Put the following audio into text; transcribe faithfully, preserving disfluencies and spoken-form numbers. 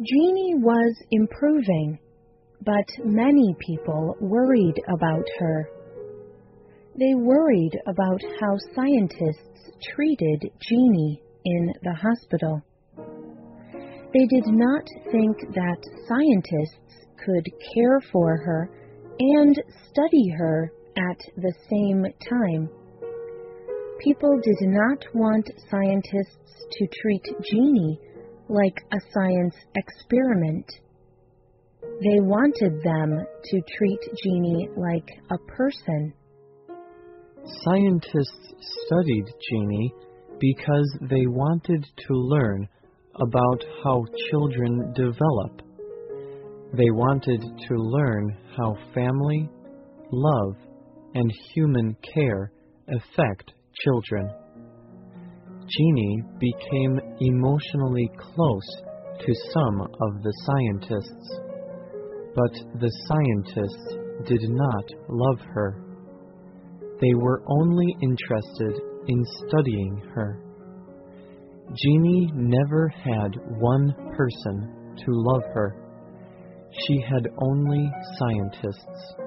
Jeanie was improving, but many people worried about her. They worried about how scientists treated Jeanie in the hospital. They did not think that scientists could care for her and study her at the same time. People did not want scientists to treat Jeanie like a science experiment. They wanted them to treat Jeanie like a person. Scientists studied Jeanie because they wanted to learn about how children develop. They wanted to learn how family, love, and human care affect children. Jeanie became emotionally close to some of the scientists, but the scientists did not love her. They were only interested in studying her. Jeanie never had one person to love her. She had only scientists.